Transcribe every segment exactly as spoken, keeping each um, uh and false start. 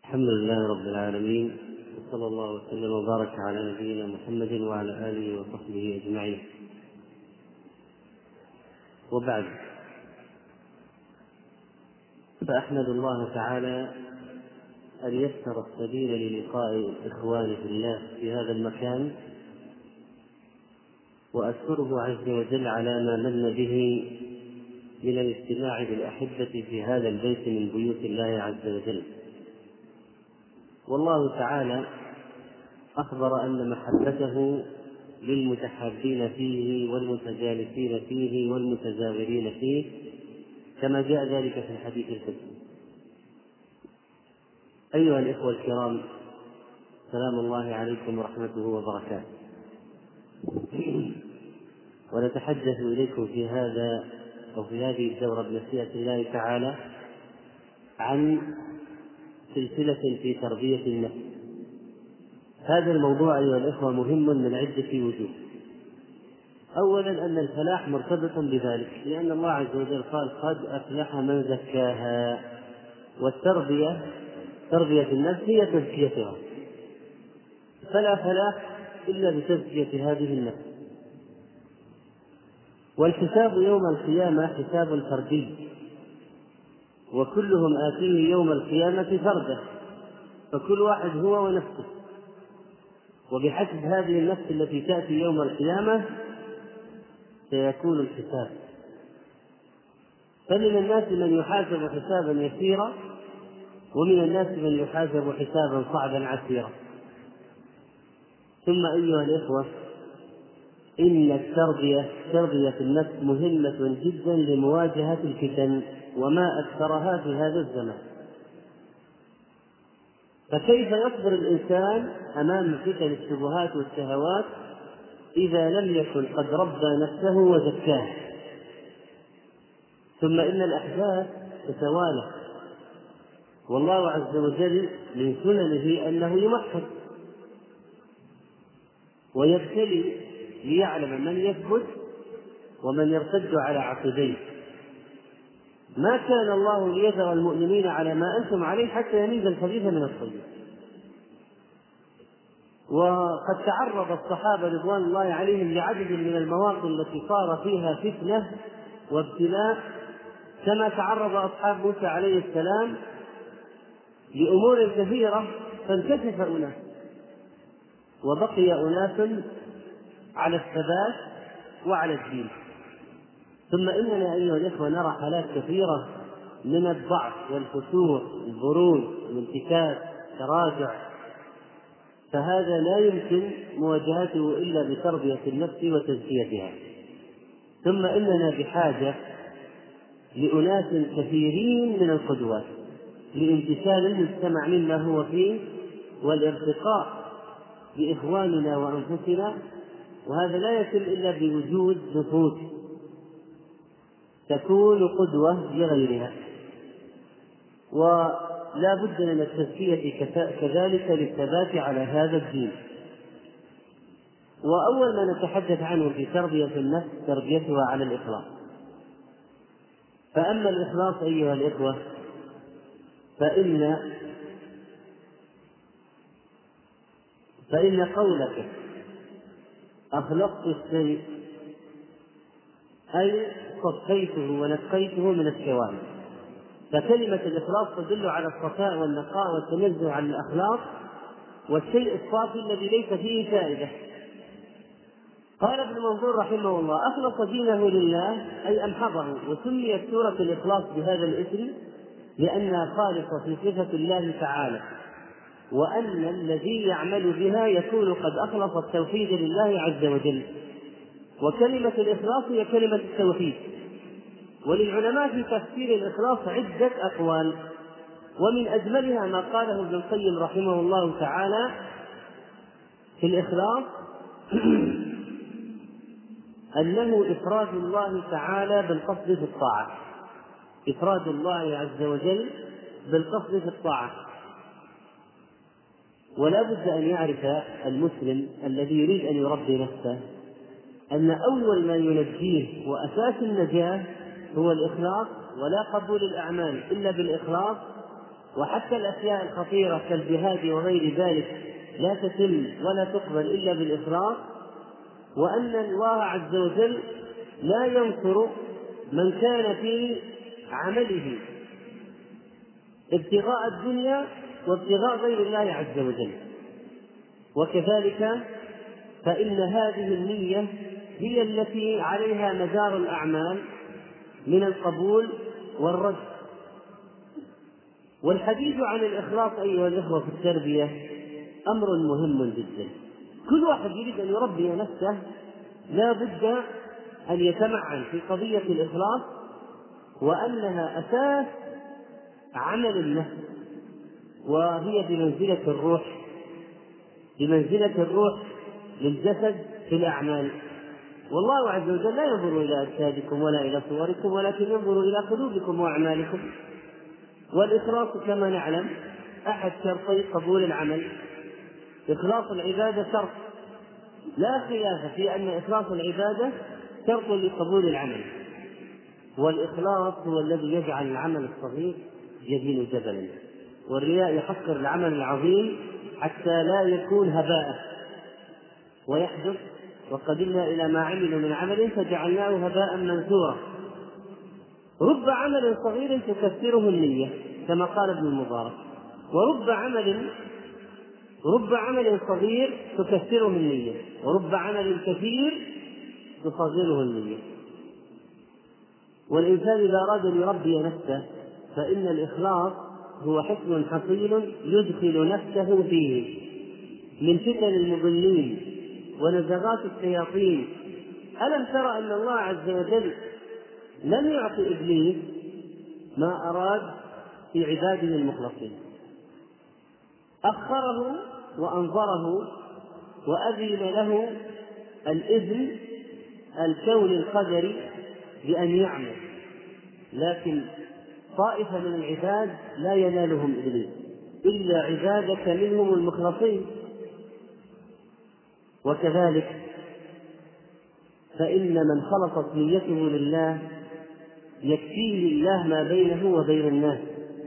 الحمد لله رب العالمين، وصلى الله وسلم وبارك على نبينا محمد وعلى آله وصحبه أجمعين. وبعد، فأحمد الله تعالى أن يسر السبيل للقاء إخواني في الله في هذا المكان، وأشكره عز وجل على ما من به من الاجتماع بالأحبة في هذا البيت من بيوت الله عز وجل. والله تعالى أخبر أن محبته للمتحابين فيه والمتجالسين فيه والمتزاورين فيه، كما جاء ذلك في الحديث القدسي. أيها الإخوة الكرام، سلام الله عليكم ورحمته وبركاته. ونتحدث إليكم في هذا أو في هذه الدورة بمشيئة الله تعالى عن سلسلة في تربية النفس. هذا الموضوع أيها الإخوة مهم من عدة وجوه. أولا أن الفلاح مرتبط بذلك، لأن الله عز وجل قال: قد أفلح من زكاها. والتربية تربية النفس هي تزكيتها، فلا فلاح إلا بتزكية هذه النفس. والحساب يوم القيامة حساب فردي، وكلهم آتيه يوم القيامة فردا، فكل واحد هو ونفسه، وبحسب هذه النفس التي تأتي يوم القيامة سيكون الحساب. فمن الناس من يحاسب حسابا يسيرا، ومن الناس من يحاسب حسابا صعبا عسيرا. ثم أيها الإخوة، إن التربية تربية النفس مهمة جدا لمواجهة الفتن، وما أكثرها في هذا الزمان. فكيف يصبر الإنسان أمام فتن الشبهات والشهوات إذا لم يكن قد ربى نفسه وزكاها؟ ثم إن الأحداث تتوالى، والله عز وجل من سننه أنه يمحص ويبتلي ليعلم من يثبت ومن يرتد على عقبيه. ما كان الله ليذر المؤمنين على ما أنتم عليه حتى يميز الخبيث من الطيب. وقد تعرض الصحابة رضوان الله عليهم لعدد من المواقف التي صار فيها فتنة وابتلاء، كما تعرض أصحاب موسى عليه السلام لأمور كثيرة فانكشف أناس وبقي أناس على الثبات وعلى الدين. ثم إننا أيها الإخوة نرى حالات كثيرة من الضعف والفتور، البروز، الانتكاس، التراجع، فهذا لا يمكن مواجهته إلا بتربية النفس وتزكيتها. ثم إننا بحاجة لأناس كثيرين من القدوات لامتثال المجتمع مما هو فيه والارتقاء بإخواننا وأنفسنا، وهذا لا يتم إلا بوجود نفوس تكون قدوة لغيرها. ولا بد من التزكية كذلك للثبات على هذا الدين. وأول ما نتحدث عنه في تربية النفس تربيتها على الإخلاص. فأما الإخلاص أيها الإخوة، فإن فإن قولك أخلقت الشيء أي صفيته ونقيته من الشوائب. فكلمة الإخلاص تدل على الصفاء والنقاء والتنزه عن الأخلاق والشيء الصافي الذي ليس فيه فائدة. قال ابن منظور رحمه الله: أخلص دينه لله أي أمحضه. وسميت سورة الإخلاص بهذا الاسم لأنها خالصة في صفة الله تعالى، وأن الذي يعمل بها يكون قد أخلص التوحيد لله عز وجل. وكلمة الإخلاص هي كلمة التوحيد. وللعلماء في تفسير الإخلاص عدة أقوال، ومن أجملها ما قاله ابن القيم رحمه الله تعالى في الإخلاص أنه إفراد الله تعالى بالقصد في الطاعة، إفراد الله عز وجل بالقصد في الطاعة. ولا بد أن يعرف المسلم الذي يريد أن يربي نفسه أن أول ما ينجيه وأساس النجاة هو الإخلاص، ولا قبول الأعمال إلا بالإخلاص، وحتى الأشياء الخطيرة كالجهاد وغير ذلك لا تتم ولا تقبل إلا بالإخلاص، وأن الله عز وجل لا ينصر من كان في عمله ابتغاء الدنيا وابتغاء غير الله عز وجل. وكذلك فإن هذه النية هي التي عليها مدار الأعمال من القبول والرد. والحديث عن الإخلاص أيها الإخوة في التربية أمر مهم جدا. كل واحد يريد أن يربي نفسه لا بد أن يتمعن في قضية الإخلاص، وأنها أساس عمل النفس، وهي بمنزلة الروح بمنزلة الروح للجسد في الأعمال. والله عز وجل لا ينظر إلى أجسادكم ولا إلى صوركم، ولكن ينظر إلى قلوبكم وأعمالكم. والإخلاص كما نعلم أحد شرطي قبول العمل. إخلاص العبادة شرط، لا خلاف في أن إخلاص العبادة شرط لقبول العمل. والإخلاص هو الذي يجعل العمل الصغير يزين جبلا، والرياء يحقر العمل العظيم حتى لا يكون هباء ويحدث وقدمنا إلى ما عملوا من عمل فجعلناه هباء منثورا. رب عمل صغير تكثره النية كما قال ابن المبارك، ورب عمل رب عمل صغير تكثره النية، ورب عمل كثير تصغره النية. والإنسان إذا أراد أن يربي نفسه فإن الإخلاص هو حصن حصين يدخل نفسه فيه من فتن المضلين ونزغات الشياطين. ألم ترى أن الله عز وجل لم يعطي إبليس ما أراد في عباده المخلصين، أخره وأنظره وأذن له الإذن الكون القدري بأن يعمل، لكن طائفة من العباد لا ينالهم إبليس إلا عبادك منهم المخلصين. وكذلك فإن من خلصت نيته لله يكفيه الله ما بينه وبين الناس.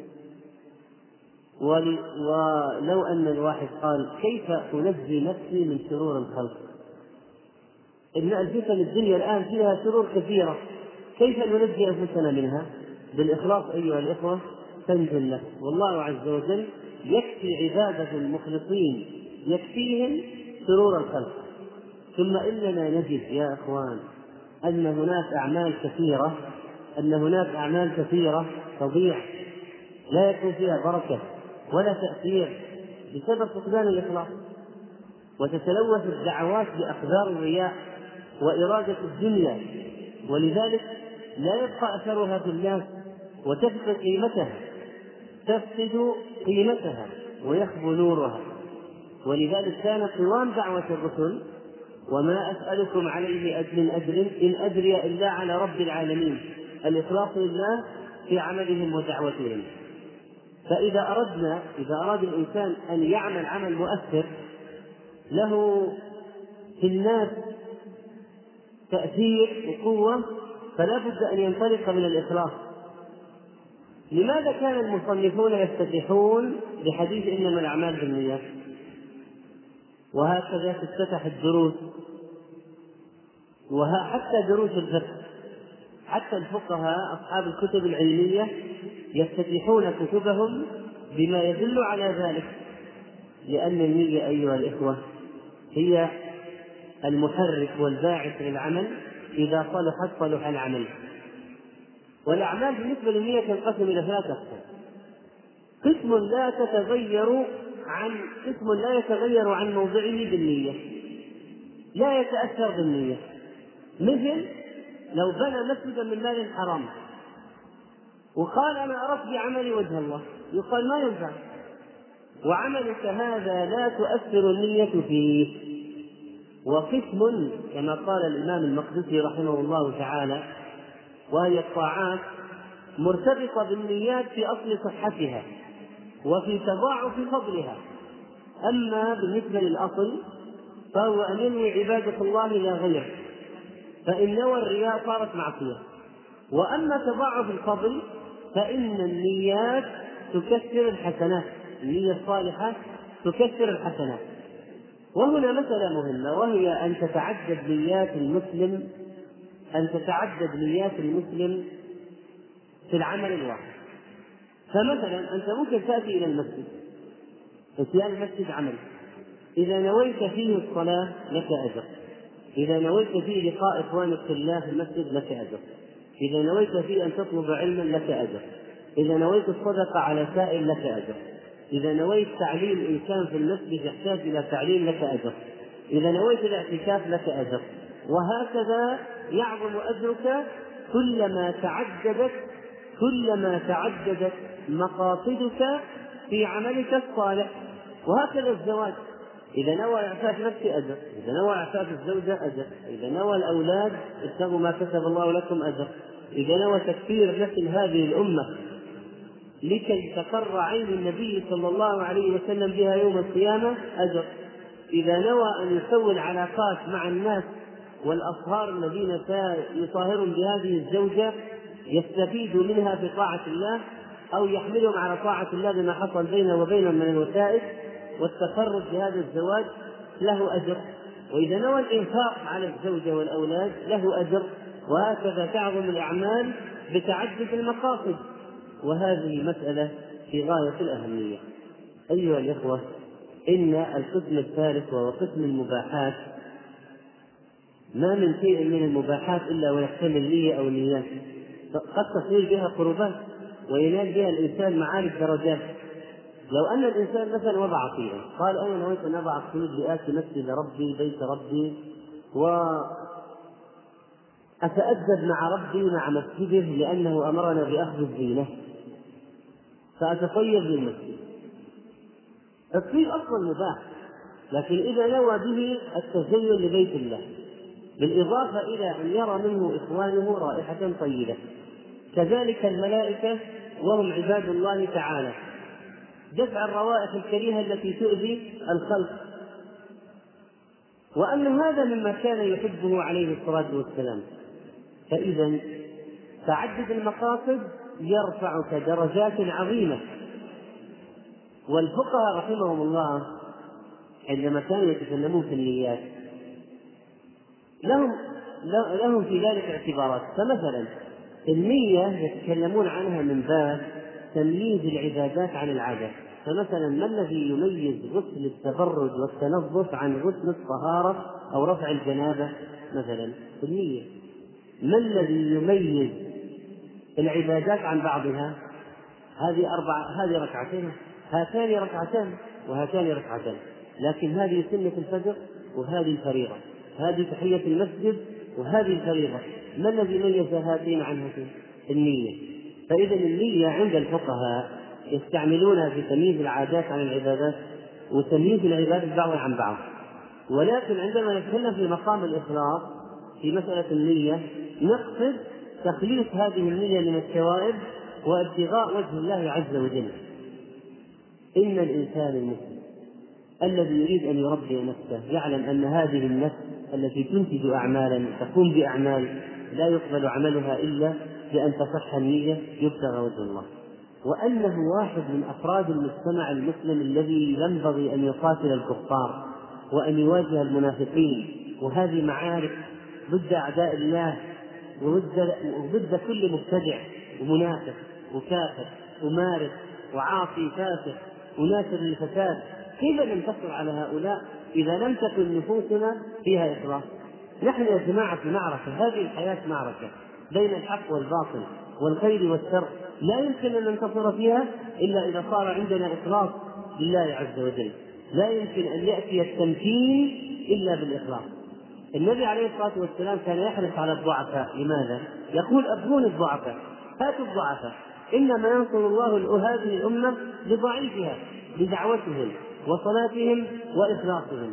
ولو أن الواحد قال كيف أنجي نفسي من شرور الخلق، إن الفتن الدنيا الآن فيها شرور كثيرة، كيف ننجي أنفسنا منها؟ بالإخلاص أيها الإخوة تنجو النفس. والله عز وجل يكفي عبادة المخلصين يكفيهم شرور الخلق. ثم إننا نجد يا إخوان أن هناك أعمال كثيرة أن هناك أعمال كثيرة تضيع لا يكون فيها بركة ولا تأثير بسبب فقدان الإخلاص، وتتلوث الدعوات بأقدار الرياء وإرادة الدنيا، ولذلك لا يبقى أثرها في الناس وتفقد قيمتها تفقد قيمتها ويخبو نورها. ولذلك كان قوام دعوة الرسل وما أسألكم عليه من أجر إن أجري إلا على رب العالمين، الإخلاص لله في عملهم ودعوتهم. فإذا أردنا إذا أراد الإنسان أن يعمل عمل مؤثر له في الناس تأثير وقوة فلا بد أن ينطلق من الإخلاص. لماذا كان المصنفون يفتتحون بحديث إنما الأعمال بالنيات؟ وهكذا تفتتح الدروس، وحتى دروس الفقه، حتى الفقهاء أصحاب الكتب العلمية يفتتحون كتبهم بما يدل على ذلك، لأن النية أيها الإخوة هي المحرك والباعث للعمل، إذا صلحت صلح العمل. والأعمال بالنسبة للنية تنقسم إلى ثلاثة أقسام: قسم لا تتغير عن قسم لا يتغير عن موضعه بالنية، لا يتأثر بالنية، مثل لو بنى مسجدا من مال حرام وقال أنا أردت بعملي وجه الله، يقال ما ينفع، وعملك هذا لا تؤثر النية فيه. وقسم كما قال الإمام المقدسي رحمه الله تعالى وهي الطاعات مرتبطة بالنيات في أصل صحتها وفي تضاعف فضلها. أما بالنسبة للأصل فهو أن ينوي عبادة الله لا غير، فإن نوى الرياء صارت معصية. وأما تضاعف الفضل فإن النيات تكثر الحسنات، النية الصالحة تكثر الحسنات. وهنا مسألة مهمة، وهي أن تتعدد نيات المسلم أن تتعدد نيات المسلم في العمل الواحد. فمثلا أنت ممكن تأتي إلى المسجد، إتيان المسجد عمل، إذا نويت فيه الصلاة لك أجر، إذا نويت فيه لقاء إخوانك في الله في المسجد لك أجر، إذا نويت فيه أن تطلب علما لك أجر، إذا نويت الصدقة على سائل لك أجر، إذا نويت تعليم إنسان في المسجد يحتاج إلى تعليم لك أجر، إذا نويت الاعتكاف لك أجر، وهكذا يعظم أجرك كلما تعددت كلما تعددت مقاصدك في عملك الصالح. وهكذا الزواج، إذا نوى إعفاف نفسه أجر، إذا نوى إعفاف الزوجة أجر، إذا نوى الأولاد ابتغوا ما كتب الله لكم أجر، إذا نوى تكفير نسل هذه الأمة لكي تقر عين النبي صلى الله عليه وسلم بها يوم القيامة أجر، إذا نوى أن يسوي العلاقات مع الناس والأصهار الذين يصاهرون بهذه الزوجة يستفيد منها في طاعة الله أو يحملهم على طاعة الله بما حصل بينه وبينهم من الوسائل والتفرد بهذا الزواج له أجر، وإذا نوى الإنفاق على الزوجة والأولاد له أجر. وهكذا تعظم الأعمال بتعدد المقاصد، وهذه مسألة في غاية الأهمية. أيها الإخوة، إن القسم الثالث وهو قسم المباحات، ما من شيء من المباحات إلا ويحتمل نية أو نيات، قد تصير بها قربات وينال بها الإنسان معالي الدرجات. لو أن الإنسان مثلا وضع طيبا، قال أنا نويت أن أضع الطيب لآتي مسجد ربي بيت ربي وأتأدب مع ربي مع مسجده لأنه أمرنا بأخذ الزينة، فأتطيب للمسجد. الطيب أصلا مباح، لكن إذا نوى به التزين لبيت الله بالإضافة إلى أن يرى منه إخوانه رائحة طيبة، كذلك الملائكة وهم عباد الله تعالى، دفع الروائح الكريهة التي تؤذي الخلق. وأن هذا مما كان يحبه عليه الصلاة والسلام. فإذا تعدد المقاصد يرفعك درجات عظيمة. والفقهاء رحمهم الله عندما كانوا يتكلمون في النيات لهم لهم في ذلك اعتبارات. فمثلا النية يتكلمون عنها من باب تمييز العبادات عن العادات. فمثلا ما الذي يميز غسل التبرد والتنظف عن غسل الطهارة أو رفع الجنابة؟ مثلا النية. ما الذي يميز العبادات عن بعضها؟ هذه أربع هذه ركعتين، هاتان ركعتان وهاتان ركعتان، لكن هذه سنة الفجر وهذه الفريضة، هذه تحية المسجد وهذه الفريضة. ما الذي ميز هاتين عن هاتين؟ النية. فإذا النية عند الفقهاء يستعملونها في تمييز العادات عن العبادات وتمييز العبادات بعضها عن بعض. ولكن عندما نتكلم في مقام الإخلاص في مسألة النية نقصد تخليص هذه النية من الشوائب وابتغاء وجه الله عز وجل. إن الإنسان المسلم الذي يريد أن يربي نفسه يعلم أن هذه النفس التي تنتج أعمالا تقوم بأعمال لا يقبل عملها إلا بأن تصح النية يبتغى وجه الله، وأنه واحد من أفراد المجتمع المسلم الذي ينبغي أن يقاتل الكفار وأن يواجه المنافقين، وهذه معارك ضد أعداء الله وضد كل مبتدع ومنافق وكافر ومارق وعاصي فاسق وناشر للفساد. كيف ننتصر على هؤلاء إذا لم تكن نفوسنا فيها إخلاص؟ نحن يا جماعة في معركة، هذه الحياة معركة بين الحق والباطل والخير والشر، لا يمكن أن ننتصر فيها إلا إذا صار عندنا إخلاص لله عز وجل. لا يمكن أن يأتي التمكين إلا بالإخلاص. النبي عليه الصلاة والسلام كان يحرص على الضعفاء. لماذا؟ يقول أبغون الضعفاء، هاتوا الضعفاء، إنما ينصر الله هذه الأمة بضعيفها بدعوتهم وصلاتهم وإخلاصهم.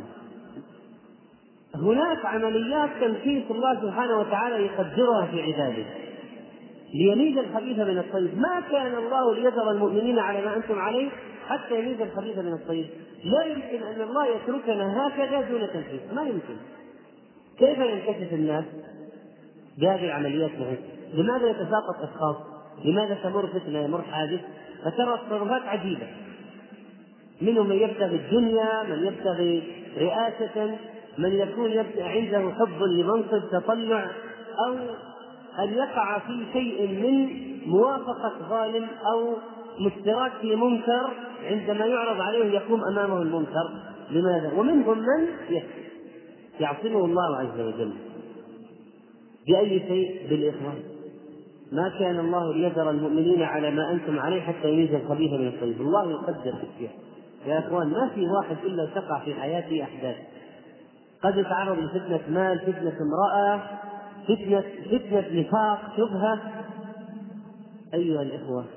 هناك عمليات تنفيذ الله سبحانه وتعالى يقدرها في عباده ليميز الخبيث من الطيب. ما كان الله ليذر المؤمنين على ما أنتم عليه حتى يميز الخبيث من الطيب. لا يمكن أن الله يتركنا هكذا دون تنفيذ، ما يمكن. كيف ينكشف الناس بهذه العمليات معه؟ لماذا يتساقط أشخاص؟ لماذا تمر فتنة يمر حادث؟ فترى تصرفات عجيبة، منهم من يبتغي الدنيا، من يبتغي رئاسة، من يكون عنده حب لمنصب تطلع، أو أن يقع في شيء من موافقة ظالم أو مشتراك في منكر، عندما يعرض عليه يقوم أمامه المنكر. لماذا؟ ومنهم من يعصمه الله عز وجل بأي شيء؟ بالإخلاص. ما كان الله ليذر المؤمنين على ما أنتم عليه حتى يميز الخبيث من الطيب. الله يقدر الشيء يا أخوان. ما في واحد إلا تقع في حياته أحداث، قد يتعرض لفتنة مال، فتنة امرأة، فتنة فتنة نفاق، شبهة. أيها الإخوة،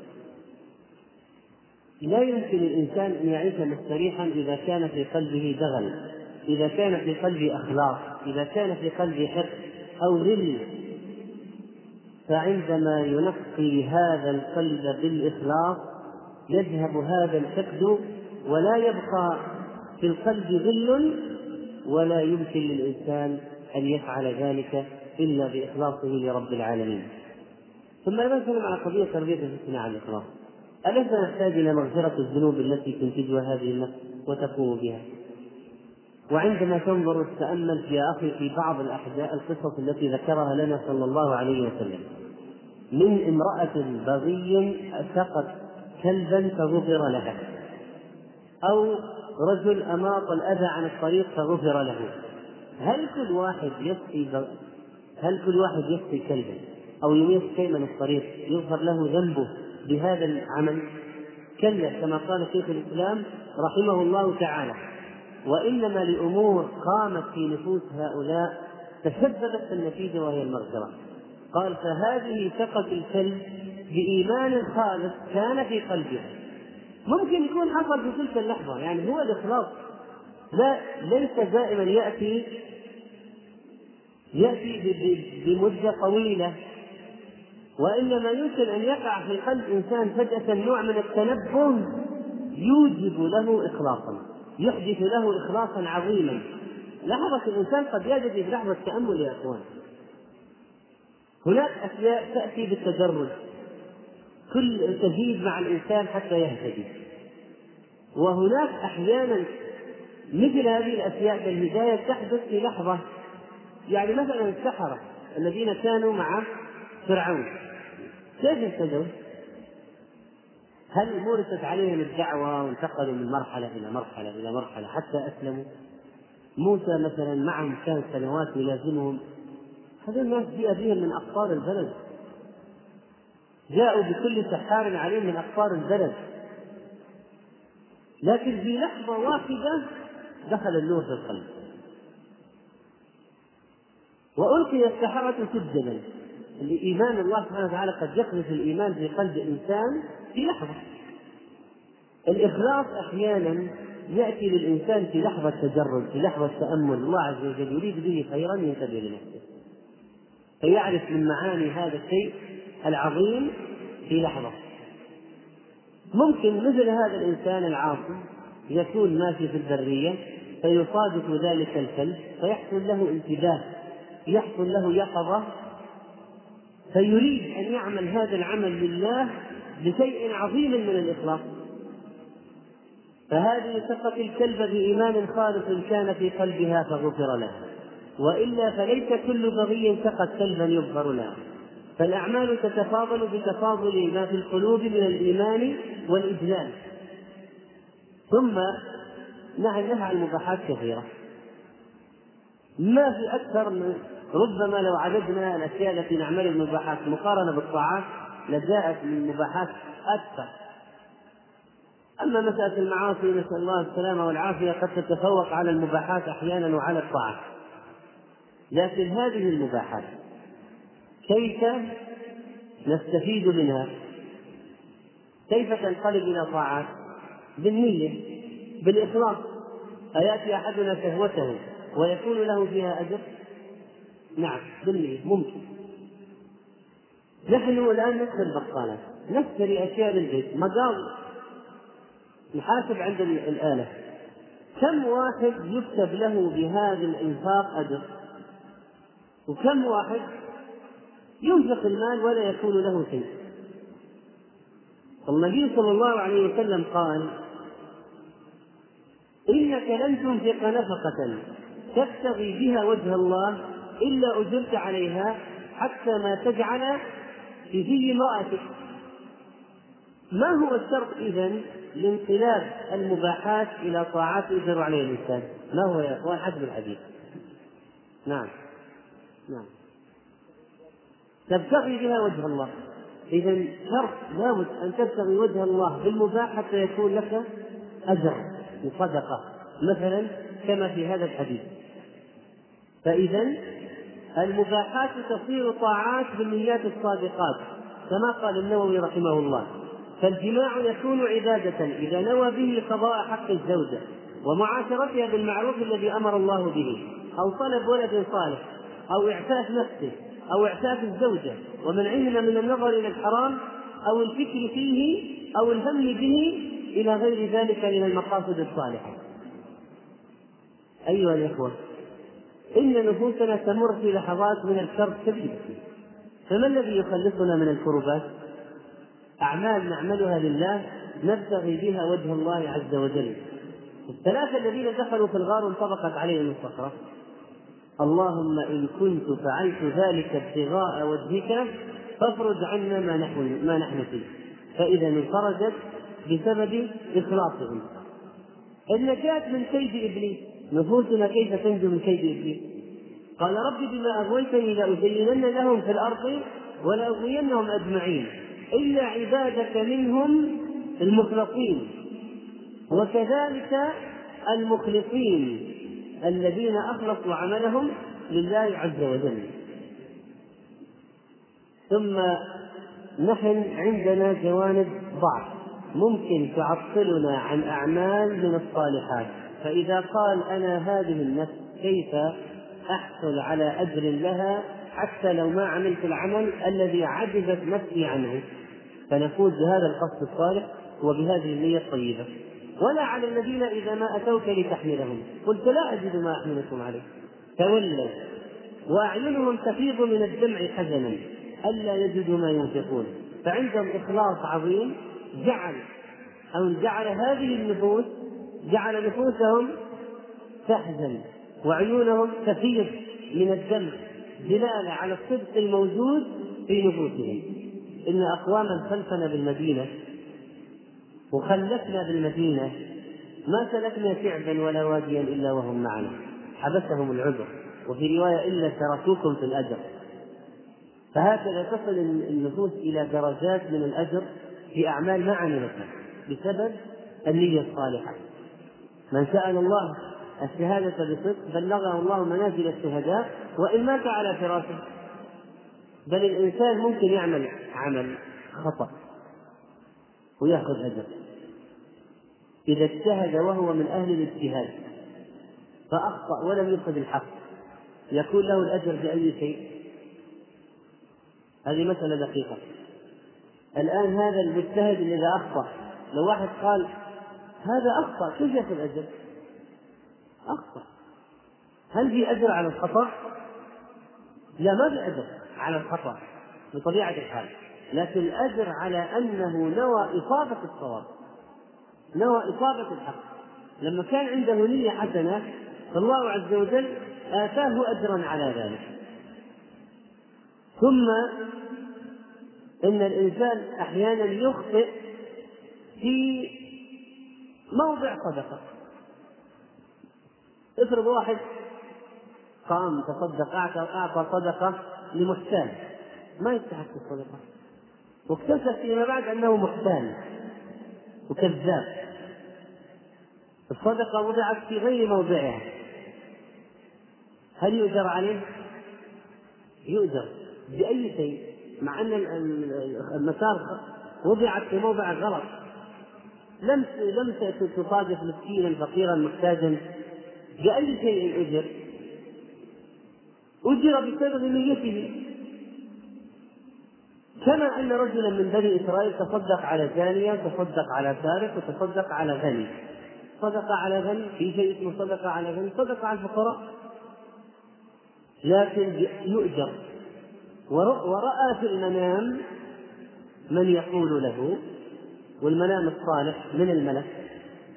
لا يمكن الإنسان أن يعيش مستريحا إذا كان في قلبه دغل، إذا كان في قلبه أخلاق، إذا كان في قلبه حقد أو غل. فعندما ينقي هذا القلب بالإخلاص يذهب هذا الحقد ولا يبقى في القلب غل، ولا يمكن للإنسان أن يفعل ذلك إلا بإخلاصه لرب العالمين. ثم نتكلم على قضية تربية الفتنة على الإخلاص. أليس نحتاج إلى مغفرة الذنوب التي تنتجها هذه النفس وتقوم بها؟ وعندما تنظر وتتأمل يا أخي في بعض الأحداث القصص التي ذكرها لنا صلى الله عليه وسلم، من امرأة بغي سقط كلبا فغفر لها، أو رجل أماط الأذى عن الطريق فغفر له، هل كل واحد يسقي هل كل واحد يسقي كلبا أو يميت شيء من الطريق يغفر له ذنبه بهذا العمل؟ كلا، كما قال شيخ الإسلام رحمه الله تعالى: وإنما لأمور قامت في نفوس هؤلاء تسببت النتيجة وهي المغفرة. قال: فهذه سقط الكلب بإيمان خالص كان في قلبه. ممكن يكون حصل في تلك اللحظة، يعني هو الإخلاص لا ليس دائما يأتي يأتي بمدة طويلة، وإنما يمكن أن يقع في قلب إنسان فجأة نوع من التنبه يوجب له إخلاصا، يحدث له إخلاصا عظيما. لحظة الإنسان قد يجد في لحظة تأمل يا أخوان. هناك أشياء تأتي بالتدرج، كل تزيد مع الإنسان حتى يهتدي، وهناك أحيانا مثل هذه الأشياء كالهداية تحدث في لحظة. يعني مثلا السحرة الذين كانوا مع فرعون كيف اهتدوا؟ هل مورست عليهم الدعوة وانتقلوا من مرحلة إلى مرحلة إلى مرحلة حتى أسلموا؟ موسى مثلا معهم كان سنوات يلازمهم، هذول الناس جاء بهم من أقطار البلد، جاءوا بكل سحار عليهم من أقطار البلد، لكن في لحظة واحدة دخل النور في القلب وألقي السحرة سجدا. الإيمان الله سبحانه وتعالى قد يقذف الإيمان في قلب الإنسان في لحظة. الإخلاص أحيانا يأتي للإنسان في لحظة تجرد، في لحظة تأمل. الله عز وجل يريد به خيرا ينتبه لنفسه فيعرف من معاني هذا الشيء العظيم في لحظة. ممكن مثل هذا الإنسان العاصي يكون ماشي في البرية فيصادف ذلك الكلب فيحصل له انتباه، يحصل له يقظة، فيريد أن يعمل هذا العمل لله بشيء عظيم من الإخلاص. فهذه سقط الكلب بإيمان خالص كان في قلبها فغفر لها، وإلا فليس كل بغي سقط كلبا يغفر له. فالأعمال تتفاضل بتفاضل ما في القلوب من الإيمان والإجلال. ثم نهى المباحات كثيرة، ما في أكثر من ربما لو عددنا الأشياء التي نعمل المباحات مقارنة بالطاعات لجاءت من المباحات أكثر. أما مسألة المعاصي نسأل الله السلامة والعافية قد تتفوق على المباحات أحيانا وعلى الطاعات، لكن هذه المباحات كيف نستفيد منها؟ كيف تنقلب إلى طاعات؟ بالنية، بالإخلاص. أيأتي أحدنا شهوته ويكون له فيها أجر؟ نعم بالنية ممكن. نحن الآن ندخل بقالات نشتري أشياء للبيت، مقاضي، نحاسب عند الآلة، كم واحد يكتب له بهذا الإنفاق أجر؟ وكم واحد ينفق المال ولا يكون له شيء؟ النبي صلى الله عليه وسلم قال: إنك لن تنفق نفقة تبتغي بها وجه الله إلا أجرت عليها حتى ما تجعل في في امرأتك. ما هو الشرط إذن لانقلاب المباحات إلى طاعات يجر عليها الإنسان؟ ما هو يا إخوان حسب الحديث؟ نعم نعم تبتغي بها وجه الله. إذن شرط لابد أن تبتغي وجه الله بالمباح حتى يكون لك أجر وصدقة مثلا كما في هذا الحديث. فإذا المباحات تصير طاعات بالنيات الصادقات كما قال النووي رحمه الله. فالجماع يكون عبادة إذا نوى به قضاء حق الزوجة ومعاشرتها بالمعروف الذي أمر الله به، أو طلب ولد صالح، أو إعفاف نفسه، أو إعفاف الزوجة ومنعهما من النظر إلى الحرام، أو الفكر فيه، أو الهم به، إلى غير ذلك من المقاصد الصالحة. أيها الإخوة، إن نفوسنا تمر في لحظات من الكرب كبيرة، فما الذي يخلصنا من الكربات؟ أعمال نعملها لله نبتغي بها وجه الله عز وجل. الثلاثة الذين دخلوا في الغار انطبقت عليهم الصخرة: اللهم إن كنت فعلت ذلك ابتغاء وجهك فافرج عنا ما نحن ما نحن فيه. فإذا انفرجت بسبب إخلاصهم. النجاة من كيد إبليس، نفوسنا كيف تنجو من كيد إبليس؟ قال: رب بما أغويتني لأزينن لهم في الأرض ولأغوينهم أجمعين إلا عبادك منهم المخلصين. وكذلك المخلصين الذين أخلصوا عملهم لله عز وجل. ثم نحن عندنا جوانب ضعف ممكن تعطلنا عن أعمال من الصالحات. فإذا قال: أنا هذه النفس كيف أحصل على أجر لها حتى لو ما عملت العمل الذي عجزت نفسي عنه؟ فنفوز بهذا القصد الصالح وبهذه النية الطيبة. ولا على الذين إذا ما أتوك لتحملهم قلت لا أجد ما أحملكم عليه تولوا وأعينهم تفيض من الدمع حزنا ألا يجدوا ما ينفقون. فعندهم إخلاص عظيم جعل أو جعل هذه النفوس جعل نفوسهم تحزن وعيونهم تفيض من الدمع دلالة على الصدق الموجود في نفوسهم. إن أقواما خلفنا بالمدينة وخلفنا بالمدينة ما سلكنا شعبا ولا واديا إلا وهم معنا حبسهم العذر، وفي رواية إلا تركوكم في الأجر. فهكذا تصل النفوس إلى درجات من الأجر في أعمال ما عملتها بسبب النية الصالحة. من سأل الله الشهادة بصدق بلغه الله منازل الشهداء وإن مات على فراشه. بل الإنسان ممكن يعمل عمل خطأ ويأخذ أجر إذا اجتهد وهو من أهل الاجتهاد فأخطأ ولم يأخذ الحق، يكون له الأجر بأي شيء؟ هذه مسألة دقيقة. الآن هذا المجتهد الذي أخطأ، لو واحد قال هذا أخطأ كيف يأخذ أجر؟ أخطأ، هل في أجر على الخطأ؟ لا، ما في أجر على الخطأ بطبيعة الحال، لكن الأجر على أنه نوى إصابة الصواب، نوى إصابة الحق. لما كان عنده نية حسنة فالله عز وجل آتاه أجرا على ذلك. ثم إن الإنسان أحيانا يخطئ في موضع صدقة. افرض واحد قام تصدق أعطى صدقة لمحتال ما يستحق الصدقة، واكتشف فيما بعد أنه محتال وكذاب، الصدقة وضعت في غير موضعها، هل يؤجر عليه؟ يؤجر بأي شيء، مع أن المسار وضعت في موضع غلط، لم لم تصادف مسكينا فقيرا محتاجا، بأي شيء أجر؟ أجر بسبب نيته. كما أن رجلا من بني إسرائيل تصدق على زانية، تصدق على سارق، وتصدق على غني. صدق على غني في شيء اسمه صدقة على غني، صدق على الفقراء، لكن يؤجر. ورأى في المنام من يقول له والمنام الصالح من الملك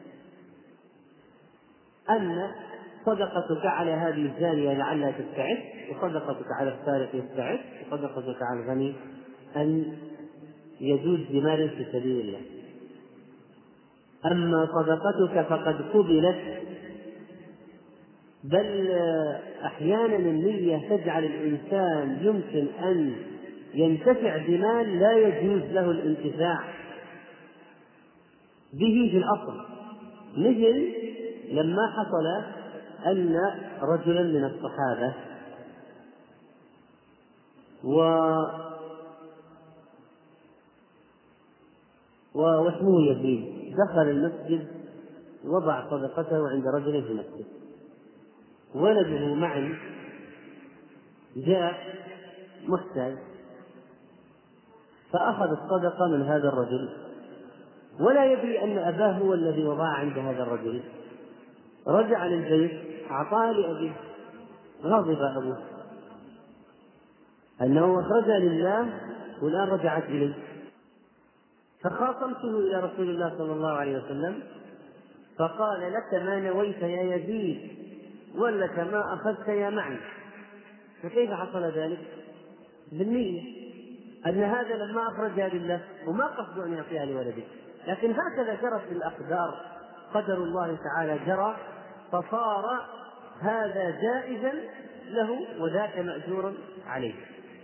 أن صدقتك على هذه الزانية لعلها تبتعد، وصدقتك على السارق يبتعد، وصدقتك على الغني أن يجوز بمال في سبيل الله. أما صدقتك فقد قبلت، بل أحيانا النية تجعل الإنسان يمكن أن ينتفع بمال لا يجوز له الانتفاع به في الأصل، مثل لما حصل أن رجلا من الصحابة و واسمه يزيد دخل المسجد وضع صدقته عند رجل في المسجد، ولده معا جاء محتاج فأخذ الصدقة من هذا الرجل ولا يدري أن أباه هو الذي وضعها عند هذا الرجل. رجع للبيت أعطاها لأبيه، غضب أبوه أنه أخرجها لله والآن رجعت إليه. فخاصمته إلى رسول الله صلى الله عليه وسلم فقال: لك ما نويت يا يزيد ولك ما أخذت يا معي. فكيف حصل ذلك؟ بالنية، أن هذا لما أخرجها لله وما قصد أن يعطيها لولده، لكن هكذا جرت الأقدار، قدر الله تعالى جرى، فصار هذا جائزا له وذاك مأجورا عليه.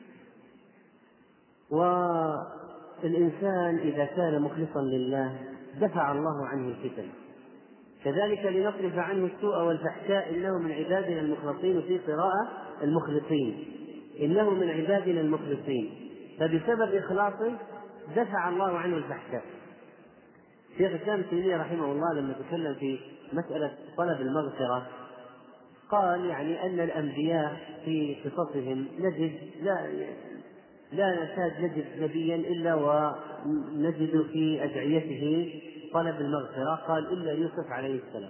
والإنسان إذا كان مخلصا لله دفع الله عنه الفتن. كذلك لنصرف عنه السوء والفحشاء إنه من عبادنا المخلصين، في قراءة المخلصين، إنه من عبادنا المخلصين، فبسبب إخلاصه دفع الله عنه الفحشاء. شيخ الإسلام ابن تيمية رحمه الله لما تكلم في مسألة طلب المغفرة قال يعني أن الأنبياء في قصصهم نجد لا لا نكاد نجد نبيا إلا ونجد في أدعيته طلب المغفرة. قال: إلا يوسف عليه السلام،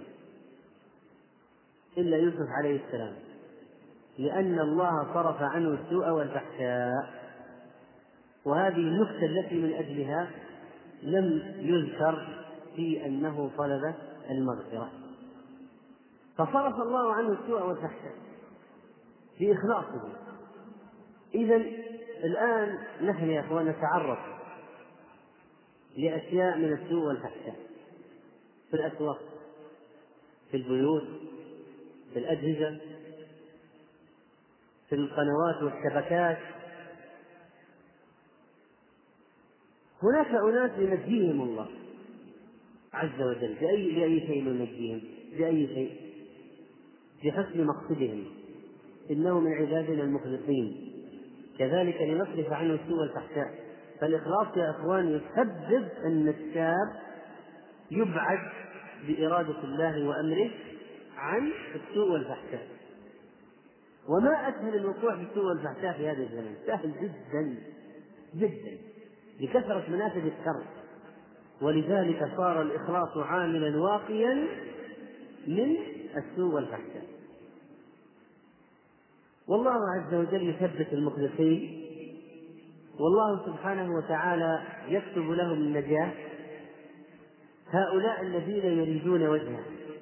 إلا يوسف عليه السلام، لأن الله صرف عنه السوء والفحشاء. وهذه النكتة التي من أجلها لم يذكر في أنه طلب المغفرة، فصرف الله عنه السوء والفحشاء بإخلاصه. إذن الآن نحن يا أخوان نتعرض لأشياء من السوء والفحشاء في الأسواق، في البيوت، في الأجهزة، في القنوات والشبكات. هناك أناس ينجيهم الله عز وجل بأي, بأي شيء ينجيهم، بأي شيء، بحسن مقصدهم، إنه من عبادنا المخلصين. كذلك لنصرف عنه السوء والفحشاء. فالإخلاص يا أخوان يسبب أن الشاب يبعد بإرادة الله وأمره عن السوء والفحشاء. وما أسهل الوقوع في السوء والفحشاء في هذا الزمن، سهل جدا جدا لكثرة منافذ الشر. ولذلك صار الإخلاص عاملا واقيا من السوء والفحشاء. والله عز وجل يثبت المخلصين، والله سبحانه وتعالى يكتب لهم النجاة، هؤلاء الذين يريدون وجهه.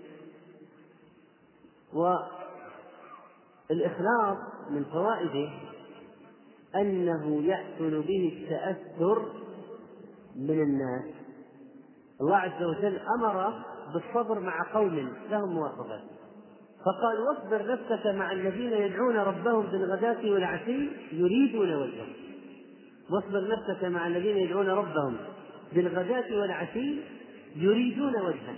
والإخلاص من فوائده أنه يحصل به التأثر من الناس. الله عز وجل أمر بالصبر مع قوم لهم مواصفات، فقال: واصبر نفسك مع الذين يدعون ربهم بالغداة والعشي يريدون وجهه. واصبر نفسك مع الذين يدعون ربهم بالغداة والعشي يريدون وجهه.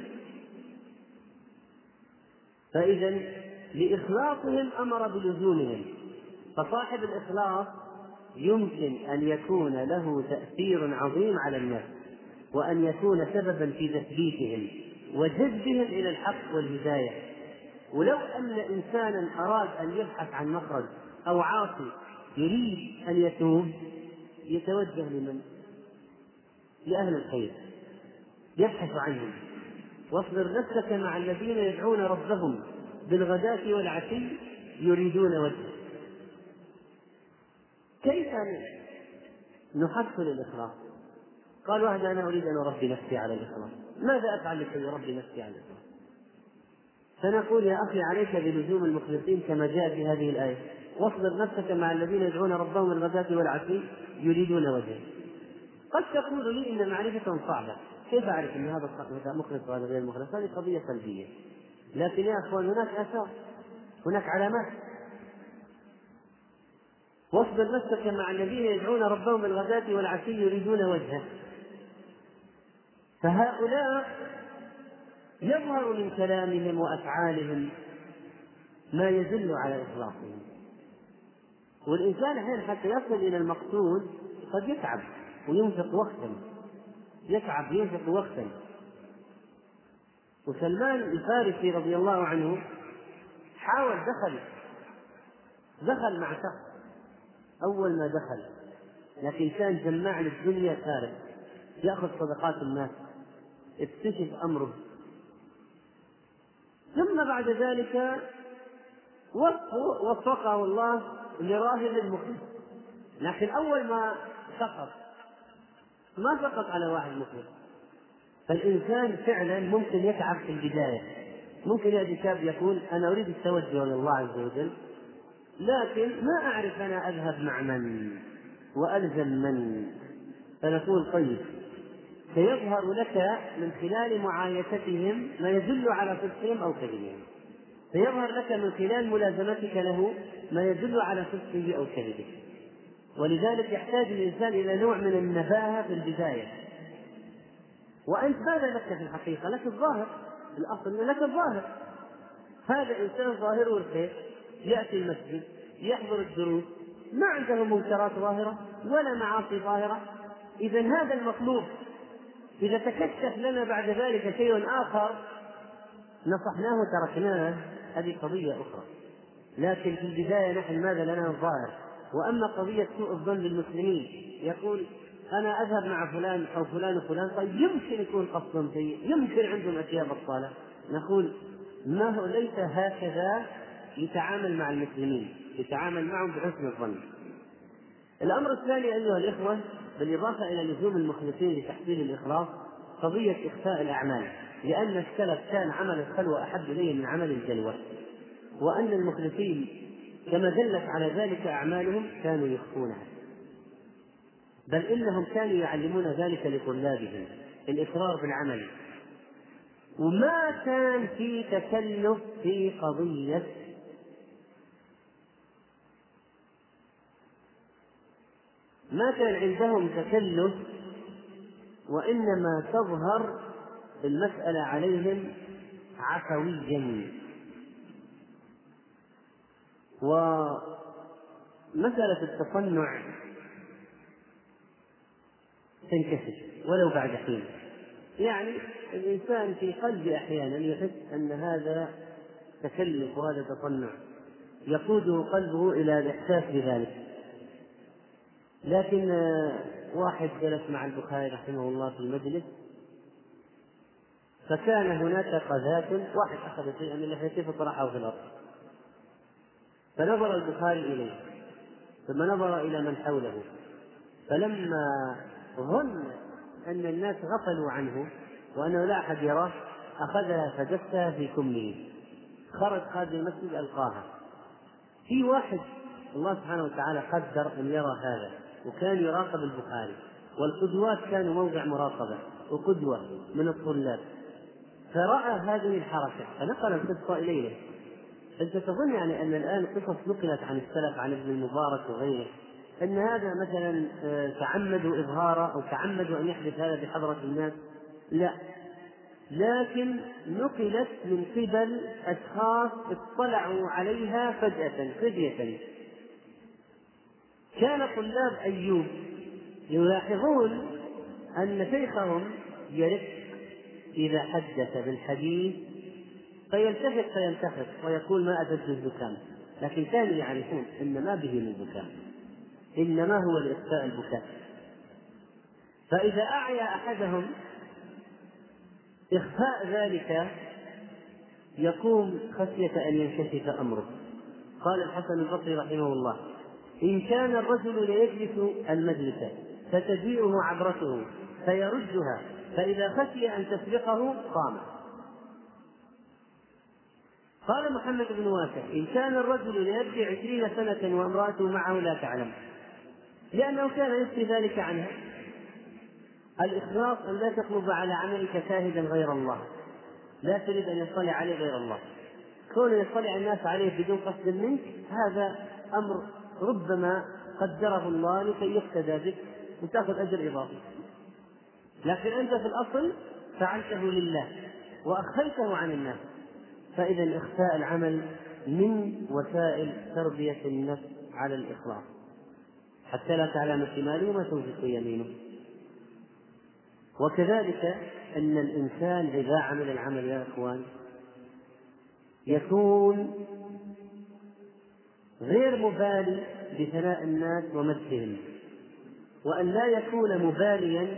فإذا لإخلاصهم أمر بلزومهم. فصاحب الإخلاص يمكن أن يكون له تأثير عظيم على الناس، وأن يكون سببا في تثبيتهم وجذبهم إلى الحق والهداية. ولو أن إنسانا أراد أن يبحث عن مخرج أو عاصي يريد أن يتوب يتوجه لمن؟ لأهل الخير، يبحث عنهم. واصبر نفسك مع الذين يدعون ربهم بالغداة والعشي يريدون وجهه. كيف نحصل الإخلاص؟ قال واحد أنا أريد أن أربي نفسي على الإخلاص، ماذا أفعل لكي أربي نفسي على الإخلاص؟ فنقول يا أخي عليك بلزوم المخلصين كما جاء في هذه الآية، واصبر نفسك مع الذين يدعون ربهم بالغداة والعشي يريدون وجهه. قد تقول لي إن معرفتهم صعبة، كيف أعرف أن هذا مخلص وهذا غير مخلص؟ هذه قضية سلبية، لكن يا أخوان هناك آثار، هناك علامات. واصبر نفسك مع الذين يدعون ربهم بالغداة والعشي يريدون وجهه. فهؤلاء يظهر من كلامهم وأفعالهم ما يدل على إخلاصهم، والإنسان أحيانا حتى يصل إلى المقصود قد يتعب وينفق وقتا، يتعب ينفق وقتا. وسلمان الفارسي رضي الله عنه حاول، دخل دخل مع شخص أول ما دخل، لكن كان جماع للدنيا ثالث، يأخذ صدقات الناس، اكتشف أمره. ثم بعد ذلك وفقه الله لراهب المخلص، لكن أول ما سقط ما سقط على واحد مخلص. فالإنسان فعلا ممكن يتعب في البداية، ممكن يأتي شاب يقول أنا أريد التوجه لله عز وجل، لكن ما أعرف أنا أذهب مع من وألزم من. فنقول طيب، سيظهر لك من خلال معايشتهم ما يدل على صدقهم أو كذبهم، سيظهر لك من خلال ملازمتك له ما يدل على صدقه أو كذبه. ولذلك يحتاج الإنسان إلى نوع من النباهة في البداية. وأنت ماذا لك في الحقيقة؟ لك الظاهر، الأصل لك الظاهر. هذا إنسان ظاهره الخير، يأتي المسجد، يحضر الدروس، ما عنده منكرات ظاهرة ولا معاصي ظاهرة. إذا هذا المطلوب. إذا تكشف لنا بعد ذلك شيء آخر نصحناه وتركناه، هذه قضية أخرى. لكن في البداية نحن ماذا لنا الظاهر. وأما قضية سوء الظن بالمسلمين، يقول أنا أذهب مع فلان أو فلان وفلان، طيب يمكن يكون قصدهم سيء، يمكن عندهم أشياء بطالة. نقول ما هو ليس هكذا يتعامل مع المسلمين، يتعامل معهم بحسن الظن. الأمر الثاني أيها الإخوة، بالإضافة إلى لزوم المخلصين لتحصيل الإخلاص، قضية إخفاء الأعمال، لأن السلف كان عمل الخلوة أحب إليه من عمل الجلوة، وأن المخلصين كما دلت على ذلك أعمالهم كانوا يخفونها، بل إنهم كانوا يعلمون ذلك لطلابهم، الإقرار بالعمل. وما كان في تكلف في قضية ما كان عندهم تكلف، وإنما تظهر المسألة عليهم عفويا. ومسألة التصنع تنكشف ولو بعد حين، يعني الإنسان في قلبه أحيانا يحس أن هذا تكلف وهذا تصنع، يقوده قلبه إلى الإحساس بذلك. لكن واحد جلس مع البخاري رحمه الله في المجلس، فكان هناك قذاة، واحد أخذ شيئا من لحيته فطرحه في الأرض، فنظر البخاري إليه ثم نظر إلى من حوله، فلما ظن أن الناس غفلوا عنه وأنه لا أحد يراه أخذها فدسها في كمه، خرج خارج المسجد ألقاها. في واحد الله سبحانه وتعالى قدر أن يرى هذا، وكان يراقب البخاري، والقدوات كانوا موضع مراقبة وقدوة من الطلاب، فرأى هذه الحركة فنقل القصة إليه. أنت تظن يعني أن الآن قصص نقلت عن السلف عن ابن المبارك وغيره أن هذا مثلا تعمدوا إظهاره أو تعمدوا أن يحدث هذا بحضرة الناس؟ لا، لكن نقلت من قبل أشخاص اطلعوا عليها فجأة خفية. كان طلاب أيوب يلاحظون أن شيخهم يرق إذا حدث بالحديث فيلتفت فينتخب ويقول ما أجد الزكام، لكن كانوا يعرفون أن ما به من زكام، إنما هو لإخفاء البكاء. فإذا أعيا أحدهم إخفاء ذلك يقوم خشية أن ينكشف أمره. قال الحسن البصري رحمه الله إن كان الرجل ليجلس المجلس فتجيئه عبرته فيردها، فإذا خشي أن تسبقه قام. قال محمد بن واسع: إن كان الرجل ليبكي عشرين سنة وامرأته معه لا تعلم، لأنه كان يخفي ذلك عنها. الإخلاص أن لا تطلب على عملك شاهدا غير الله، لا تريد أن يطلع عليه غير الله. كون يطلع الناس عليه بدون قصد منك هذا أمر ربما قدره الله لكي يقتدى بك وتأخذ أجر إضافي، لكن أنت في الأصل فعلته لله وأخفيته عن الناس. فإذا إخفاء العمل من وسائل تربية النفس على الإخلاص، حتى لا تعلم شماله ما تنفق يمينه. وكذلك أن الإنسان إذا عمل العمل يا إخوان يكون غير مبالي بثناء الناس ومدحهم، وأن لا يكون مباليا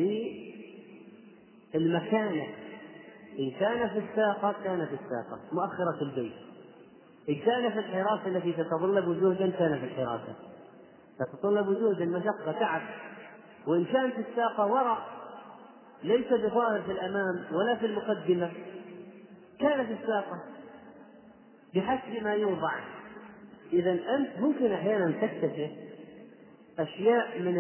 بالمكانة. إن كان في الساقة كان في الساقة مؤخرة البيت، إن كان في الحراسة التي تتطلب جهدا كان في الحراسة تتطلب جهدا مشقة تعب، وإن كان في الساقة وراء ليس بظاهر في الأمام ولا في المقدمة كان في الساقة بحسب ما يوضع. إذا أنت ممكن أحيانا تكتشف أشياء من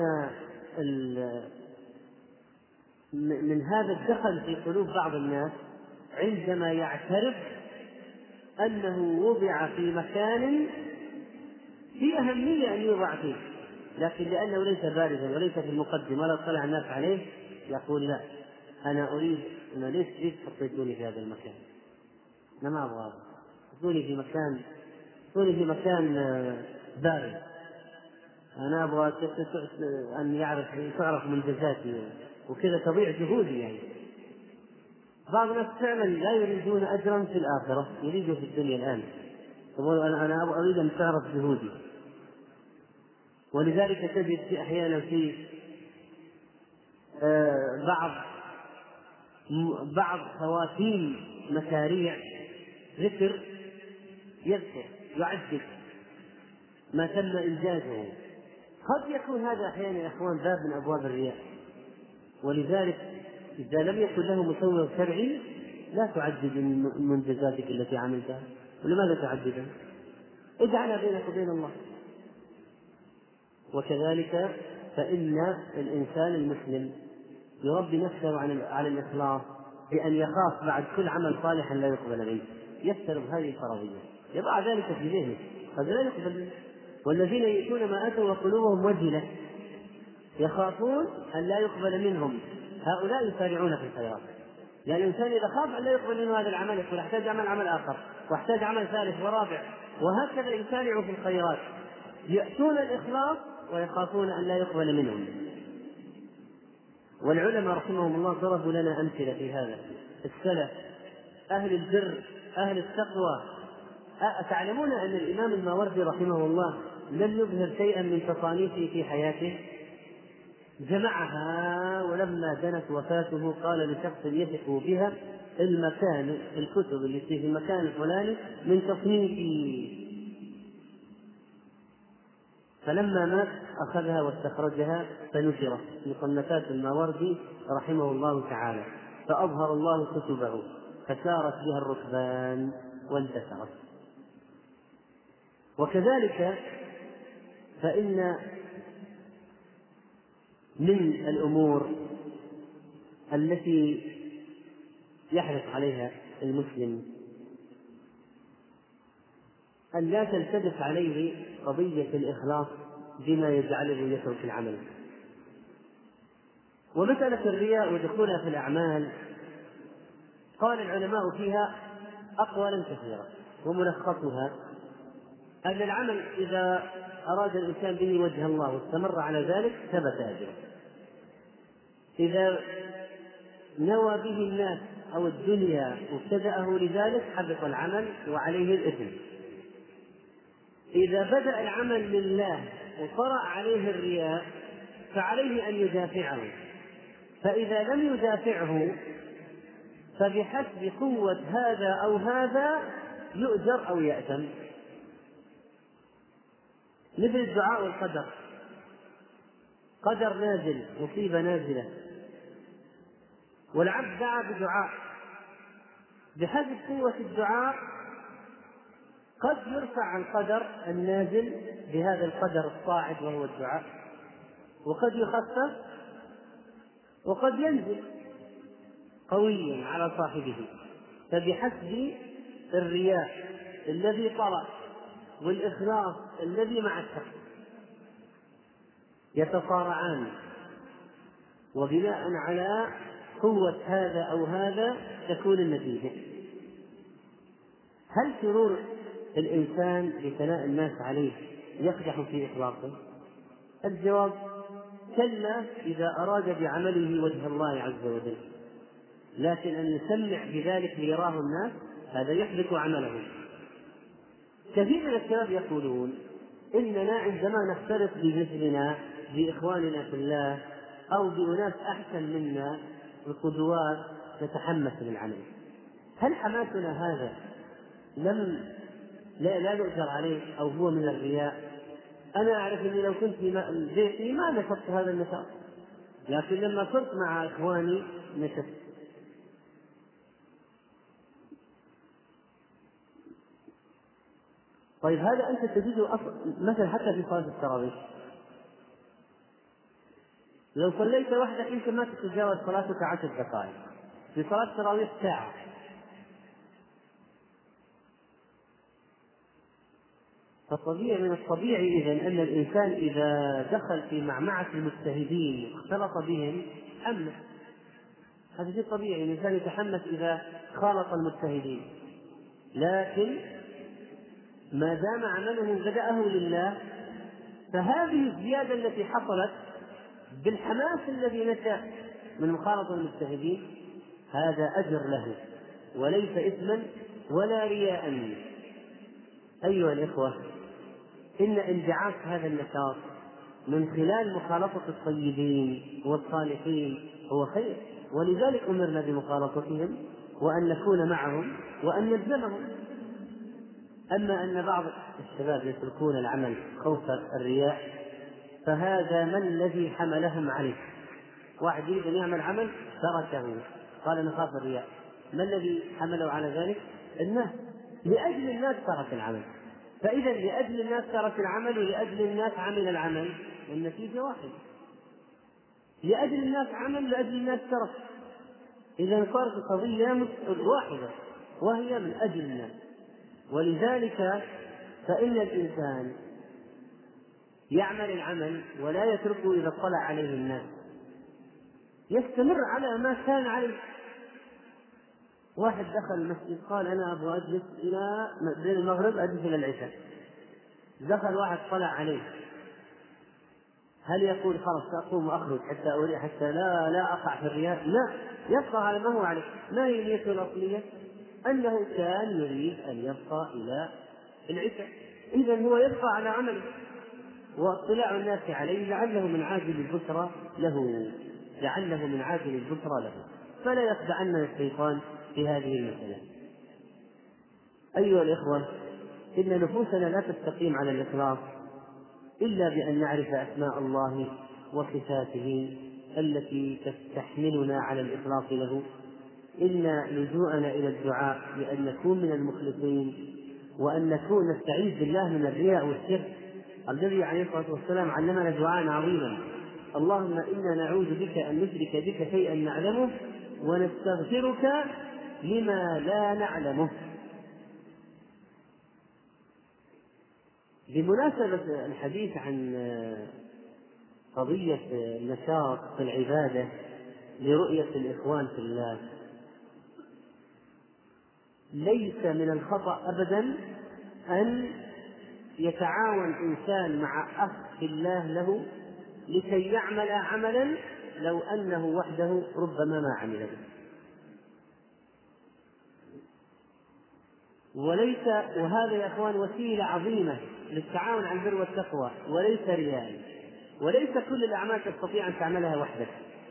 من هذا الدخل في قلوب بعض الناس عندما يعترف أنه وضع في مكان في أهمية أن يوضع فيه، لكن لأنه ليس بارزا وليس في المقدمة ولا طلع الناس عليه يقول: لا، أنا أريد أنا ليش ليش حطيتوني في هذا المكان؟ أنا ما أبغى، حطوني في مكان حطوني في مكان بارز، أنا أبغى أن يعرف تعرف منجزاتي وكذا تضيع جهودي. يعني بعض الناس فعلا لا يريدون أجرا في الآخرة، يريدوا في الدنيا الآن، يقول أنا أنا أريد أن تعرف جهودي. ولذلك تجد في أحيانا في آه بعض بعض خواتيم مشاريع ذكر يذكر يعدد ما تم إنجازه. قد يكون هذا أحيانا يا إخوان باب من أبواب الرياء، ولذلك إذا لم يكن له مسوغ شرعي لا تعدد من منجزاتك التي عملتها. ولماذا تعددها؟ اجعلها بينك وبين الله. وكذلك فإن الإنسان المسلم يربي نفسه على الإخلاص بأن يخاف بعد كل عمل صالح لا يقبل منه، يفترض هذه الفرضية، يضع ذلك في ذهنه قد لا يقبل منه. والذين يؤتون ما آتوا وقلوبهم وجلة يخافون أن لا يقبل منهم، هؤلاء يسارعون في الخيرات. لأن الإنسان إذا خاف أن لا يقبل منه هذا العمل يقول أحتاج أعمل عمل آخر وأحتاج عمل ثالث ورابع، وهكذا يسارع في الخيرات. يأتون الإخلاص ويخافون أن لا يقبل منهم. والعلماء رحمهم الله ضربوا لنا أمثلة في هذا، السلف أهل البر أهل التقوى. أتعلمون أن الإمام الماوردي رحمه الله لم يظهر شيئا من تصانيفه في حياته، جمعها ولما دنت وفاته قال لشخص يثق بها المكان الكتب اللي في المكان الفلاني من تصنيفي، فلما مات أخذها واستخرجها فنشرت في مصنفات الماوردي رحمه الله تعالى، فأظهر الله كتبه فسارت بها الركبان وانتشرت. وكذلك فإن من الأمور التي يحرص عليها المسلم أن لا تلتبس عليه قضية الإخلاص بما يجعله يترك العمل. ومسألة الرياء ودخولها في الأعمال قال العلماء فيها أقوالا كثيرة، وملخصها أن العمل إذا أراد الإنسان به وجه الله واستمر على ذلك ثبت أجره، إذا نوى به الناس أو الدنيا وابتدأه لذلك حبط العمل وعليه الإثم، إذا بدأ العمل لله وطرأ عليه الرياء فعليه أن يدافعه، فإذا لم يدافعه فبحسب قوة هذا أو هذا يؤجر أو يأثم. مثل الدعاء والقدر، قدر نازل مصيبة نازلة والعبد دعا بدعاء، بحسب قوة الدعاء قد يرفع القدر النازل بهذا القدر الصاعد وهو الدعاء، وقد يخفف، وقد ينزل قويا على صاحبه. فبحسب الرياء الذي طرأ والإخلاص الذي مع الشخص يتصارعان، وبناء على قوة هذا أو هذا تكون النتيجة. هل سرور الإنسان بثناء الناس عليه يقدح في إخلاصه؟ الجواب كلا، إذا أراد بعمله وجه الله عز وجل، لكن أن يسمع بذلك ليراه الناس هذا يحبط عمله. كثير من الشباب يقولون إننا عندما نختلط بمثلنا بإخواننا في الله أو بأناس أحسن منا القدوات نتحمس للعمل. هل حماسنا هذا لم لا, لا نؤجر عليه أو هو من الرياء؟ أنا أعرف أني لو كنت في بيتي ما نشطت هذا النشاط، لكن لما صرت مع إخواني نشطت. طيب هذا أنت تجده مثلا حتى في صلاة التراويح، لو صليت وحدك يمكن ما تتجاوز صلاتك عشر دقائق، في صلاة التراويح ساعة. فالطبيعي من الطبيعي إذن أن الإنسان إذا دخل في معمعة المجتهدين واختلط بهم حمس، هذا شيء طبيعي، الإنسان يتحمس إذا خالط المجتهدين، لكن ما دام عمله بدأه لله فهذه الزيادة التي حصلت بالحماس الذي نشأ من مخالطة المجتهدين هذا أجر له وليس إثما ولا رياء. أيها الإخوة، إن انبعاث هذا النشاط من خلال مخالطة الطيبين والصالحين هو خير، ولذلك أمرنا بمخالطتهم وأن نكون معهم وأن نلزمهم. أما أن بعض الشباب يتركون العمل خوف الرياء فهذا من الذي حملهم عليه؟ واحد يريد أن يعمل عمل تركه قال أنا خاف الرياء، ما الذي حمله على ذلك؟ الناس، لأجل الناس ترك العمل. فإذا لأجل الناس ترك العمل ولأجل الناس عمل العمل، والنتيجة واحدة. لأجل الناس عمل لأجل الناس ترك، إذا صارت القضية واحدة وهي من أجل الناس. ولذلك فإن الإنسان يعمل العمل ولا يتركه إذا اطلع عليه الناس، يستمر على ما كان عليه. واحد دخل المسجد قال أنا أبغى أجلس إلى بين المغرب أجلس إلى العشاء، دخل واحد طلع عليه، هل يقول خلاص أقوم وأخرج حتى أريد حتى لا لا أقع في الرياء؟ لا، يبقى على ما هو عليه. ما هي نيته الأصلية؟ أنه كان يريد أن يبقى إلى العشاء، إذن هو يبقى على عمله، واطلاع الناس عليه لعله من عاجل البشرى له لعله من عاجل البشرى له فلا يخدعنا الشيطان في هذه المسألة. أيها الإخوة، إن نفوسنا لا تستقيم على الإخلاص إلا بأن نعرف أسماء الله وصفاته التي تستحملنا على الإخلاص له. إن لجوءنا إلى الدعاء بأن نكون من المخلصين، وأن نكون نستعيذ بالله من الرياء والشرك. النبي عليه الصلاة والسلام علمنا دعاء عظيما: اللهم إنا نعوذ بك أن نشرك بك شيئا نعلمه ونستغفرك لما لا نعلمه. بمناسبة الحديث عن قضية النشاط في العبادة لرؤية الإخوان في الله، ليس من الخطأ أبدا أن يتعاون إنسان مع أخ في الله له لكي يعمل عملا لو أنه وحده ربما ما عمله. وليس وهذا يا أخوان وسيلة عظيمة للتعاون على البر والتقوى وليس رياء. وليس كل الأعمال تستطيع أن تعملها وحدك.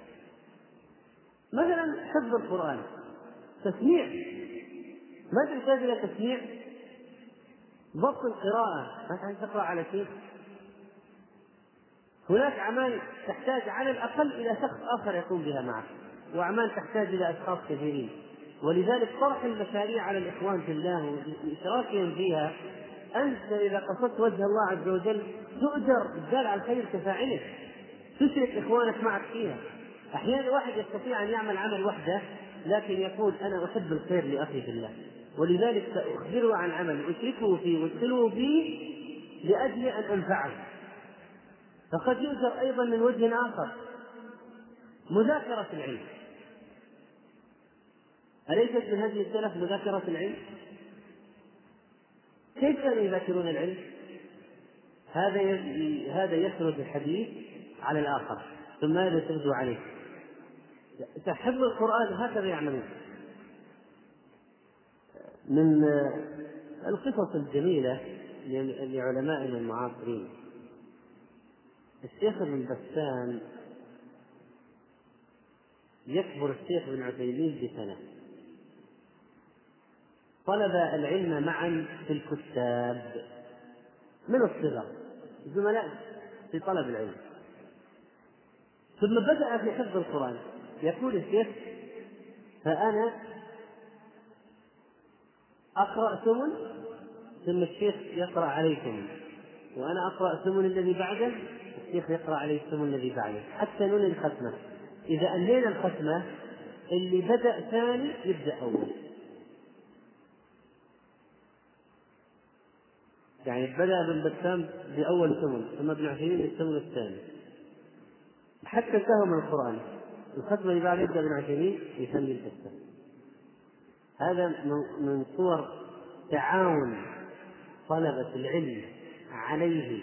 مثلا حفظ القرآن تسميع، ما تحتاج إلى تسميع، ضبط القراءة ما تحتاج تقرأ على شيء. هناك أعمال تحتاج على الأقل إلى شخص آخر يقوم بها معك، وأعمال تحتاج إلى أشخاص كثيرين. ولذلك طرح المشاريع على الإخوان في الله وإشراكهم فيها، أنت إذا قصدت وجه الله عز وجل تؤجر الدال على الخير كفاعله، تشرك إخوانك معك فيها. أحيانا واحد يستطيع أن يعمل عمل وحده لكن يقول أنا أحب الخير لأخي في الله، ولذلك سأخبره عن عمل أشركه فيه وادخله فيه لأجل أن أنفعه، فقد يؤجر أيضا من وجه آخر. مذاكرة العلم، أليست من هذه السلف مذاكرة العلم؟ كيف كانوا يذاكرون العلم؟ هذا هذا يسرد الحديث على الآخر ثم هذا يسرد عليه. حفظ القرآن هكذا يعملون. من القصص الجميلة لعلمائنا المعاصرين، الشيخ ابن بسام يكبر الشيخ ابن عثيمين بسنة، طلب العلم معا في الكتاب من الصغر، زملاء في طلب العلم، ثم بدأ في حفظ القرآن. يقول الشيخ فأنا أقرأ ثمن ثم الشيخ يقرأ عليه ثمن، وأنا أقرأ ثمن الذي بعده الشيخ يقرأ عليه الثمن الذي بعده، حتى ننهي الختمة. إذا أنهينا الختمة اللي بدأ ثاني يبدأ أول، يعني بدأ ابن بسام بأول ثمن ثم ابن عثيمين بالثمن الثاني حتى انتهوا من القرآن. الختمة اللي بعد يبدأ ابن عثيمين يسمي الختمة. هذا من صور تعاون طلبة العلم عليه.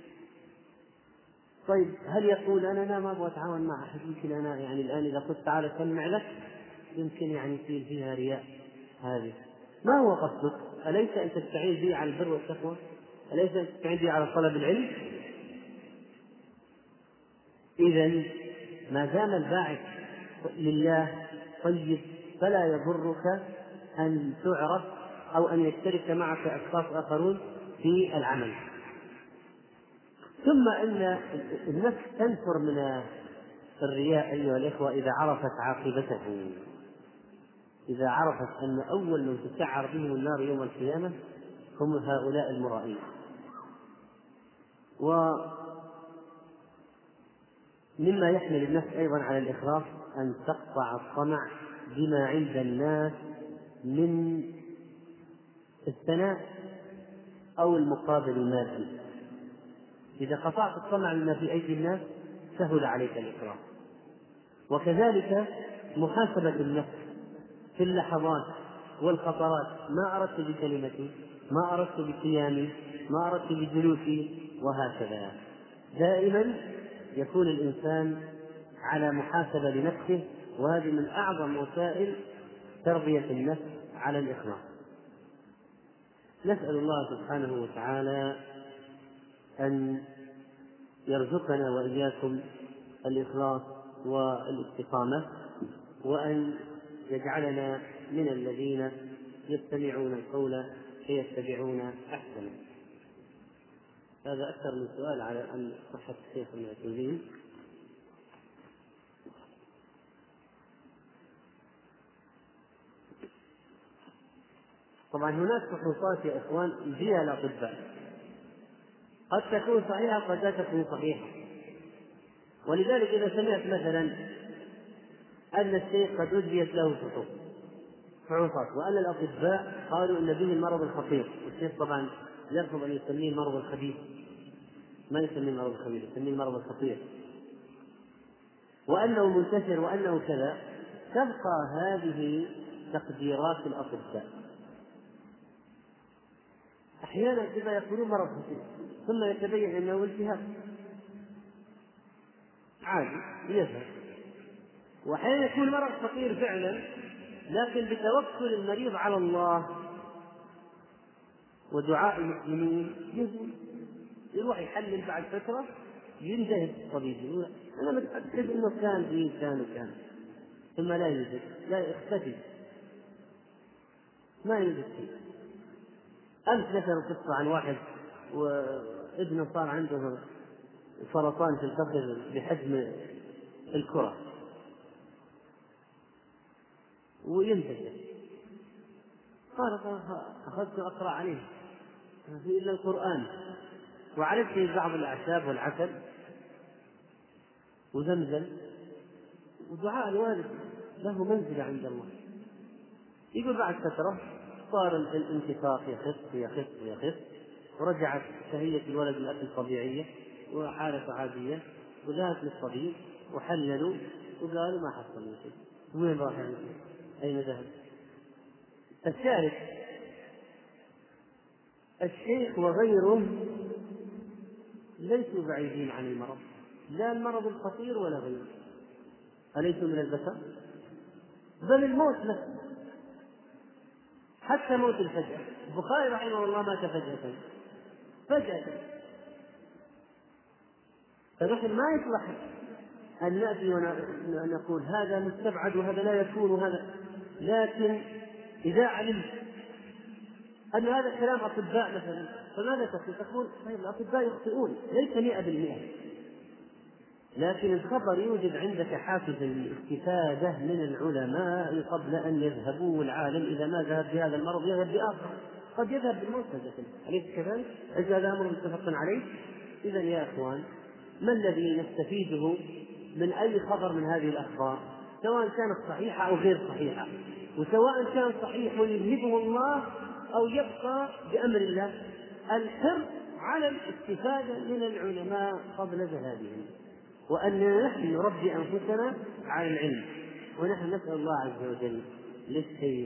طيب هل يقول أنا لا ما أبغى أتعاون مع أحد، يمكن أنا يعني الآن إذا قلت تعال أسمع لك يمكن يعني يصير فيها رياء؟ هذه ما هو قصدك؟ أليس أن تستعين به على البر والتقوى؟ أليس أن تستعين به على طلب العلم؟ إذن ما دام الباعث لله طيب فلا يضرك أن تعرف أو أن يشترك معك أشخاص آخرون في العمل. ثم إن النفس تنفر من الرياء أيها الإخوة إذا عرفت عاقبته، إذا عرفت أن أول من تسعر بهم النار يوم القيامة هم هؤلاء المرائين. ومما يحمل النفس أيضا على الإخلاص أن تقطع الطمع بما عند الناس من الثناء أو المقابل المادي. إذا قطعت الطمع مما في أيدي الناس سهل عليك الإخلاص. وكذلك محاسبة النفس في اللحظات والخطرات، ما أردت بكلمتي، ما أردت بقيامي، ما أردت بجلوسي، وهكذا. دائما يكون الإنسان على محاسبة لنفسه، وهذه من أعظم وسائل تربية النفس على الإخلاص. نسأل الله سبحانه وتعالى أن يرزقنا وإياكم الإخلاص والاستقامة، وأن يجعلنا من الذين يستمعون القول فيتبعون أحسنه. هذا أكثر من سؤال على أن صحة الشيخ ابن عثيمين. طبعا هناك فحوصات يا إخوان فيها الأطباء، قد تكون صحيحة قد لا تكون صحيحة. ولذلك إذا سمعت مثلا أن الشيخ قد أجريت له فحوص فحوصات وأن الأطباء قالوا إن به المرض الخطير، والشيخ طبعا يرفض أن يسميه المرض الخبيث، ما يسميه المرض الخبيث، يسميه المرض الخطير، وأنه منتشر وأنه كذا، تبقى هذه تقديرات الأطباء. أحيانا إذا يقولون مرض خطير ثم يتبين أنه التهاب عادي يذهب، وأحيانا يكون مرض خطير فعلا لكن بتوكل المريض على الله ودعاء المسلمين يزول، يروح يحلل بعد فترة ينتهي الطبيب يقول أنا متأكد أنه كان فيه كان وكان، ثم لا يوجد، لا يختفي، ما يوجد شيء. أمس مثلا قصة عن واحد وابنه صار عنده سرطان في الفخذ بحجم الكرة، وينتهي. قال أخذت أقرأ عليه ما في إلا القرآن، وعرفت بعض الأعشاب والعسل وزمزم، ودعاء الوالد له منزلة عند الله. يقول بعد فترة صار الانتفاخ يخف يخف ويخف، ورجعت شهية الولد الأكل طبيعية وحالته عادية، وذهبت للطبيب وحللوا وقالوا ما حصل شيء. وين راح يعني؟ أين ذهب؟ الشاهد الشيخ وغيره ليسوا بعيدين عن المرض، لا المرض الخطير ولا غيره، أليسوا من البشر؟ بل الموت نفسه، حتى موت الفجأة. البخاري رحمه الله مات فجأة فجأة. فنحن ما يصلح أن نأتي ونقول هذا مستبعد وهذا لا يكون وهذا، لكن إذا علمت أن هذا كلام أطباء مثلا فماذا تقول؟ تقول طيب الأطباء يخطئون، ليس مئة بالمئة، لكن الخبر يوجد عندك حافز الاستفادة من العلماء قبل أن يذهبوا. العالم إذا ما ذهب بهذا المرض يذهب بآخر، قد يذهب بالموت مثلا، أليس كذلك؟ هذا أمر متفق عليه. إذن يا أخوان، ما الذي نستفيده من أي خبر من هذه الأخبار سواء كانت صحيحة أو غير صحيحة، وسواء كان صحيح ويذهبه الله أو يبقى بأمر الله؟ الحرص على الاستفادة من العلماء قبل ذهابهم، وأننا نحن نربي أنفسنا على العلم. ونحن نسأل الله عز وجل للسير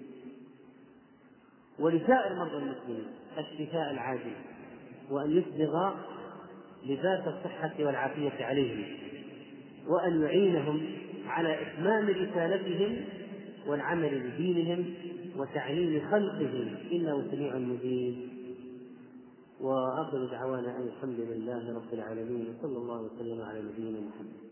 ولسائر مرضى المسلمين الشفاء العاجل، وأن يسبغ لباس الصحة والعافية عليهم، وأن يعينهم على إتمام رسالتهم والعمل بدينهم وتعليم خلقهم، إنه سميع مجيب. وآخر دعوانا أن الحمد لله رب العالمين، وصلى الله وسلم على نبينا محمد.